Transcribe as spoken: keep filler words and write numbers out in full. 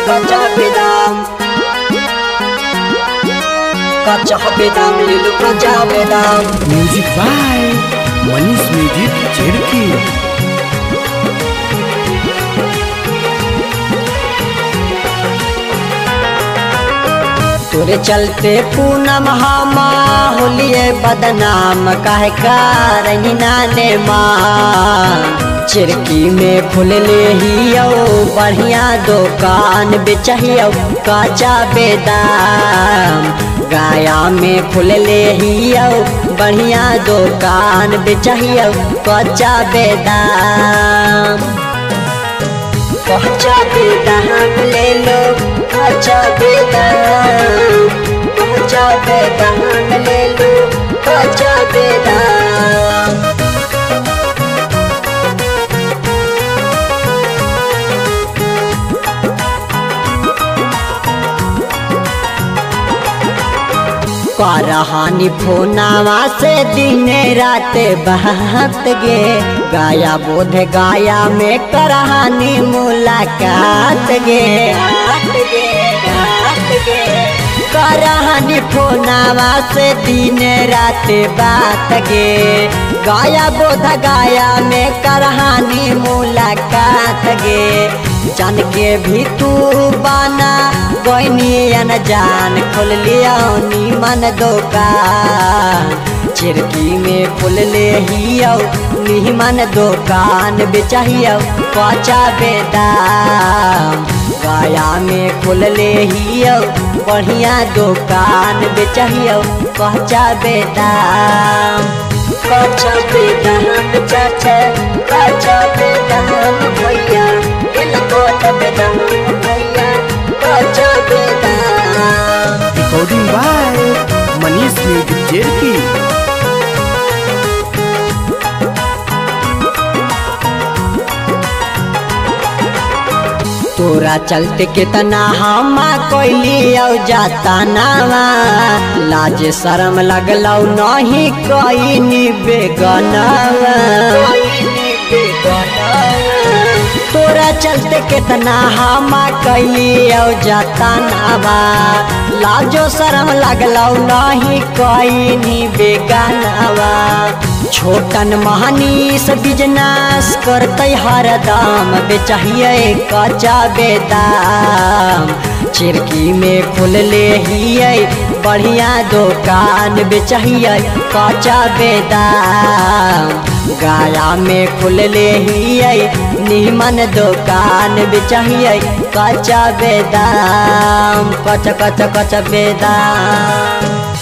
kaca bedam kaca bedam lilu kaca bedam. Music by Manish Music Cherki. तोरे चलते पूनम हमा होलिए बदनाम काहे कारही नाने माँ चिरकी में फूल ले हियो बढ़िया दुकान बेचहियो काचा बेदाम गाया में फूल ले हियो बढ़िया दुकान बेचहियो काचा बेदाम काचा बेदाम ले लो काचा बेदाम काचा बेदाम ले लो काचा बेदाम। करहानी फोनावा से दिन रात बहत गे गाया बोध गाया में करहानी मुलाकात गे करहानी फोनावा से दिन रात बात गे गाया बोध गाया में करहानी मुलाकात गे जान के भी तू बाना कोई न जान खोल लिया नीमन दुकान चिरकी में फूल ले हियो नीमन दुकान बेचहियो काचा बेदाम गाया में फूल ले हियो बढ़िया दुकान बेचहियो काचा बेदाम काचा बेदाम चाचा काचा बेदाम भैया काचा बेदाम भैया काचा बेदाम। Recording by Manish Music Cherki. तोरा चलते कितना हमा कोइली जाता नावा लाज शरम लगलौ नहीं कोई नी बेगनावा तोरा चलते कितना हमा कैली जाता नावा लाजो शरम लगलौ नहीं कोई नी बेगनावा छोटन महानीस बिजनेस करते हरदम बेचहिए काचा बेदाम चिरकी में फूल ले हिए बढ़िया दुकान बेचहिए काचा बेदाम गाया में फूल ले हिए नीमन दुकान बेचहिए काचा बेदाम काचा काचा काचा बेदाम।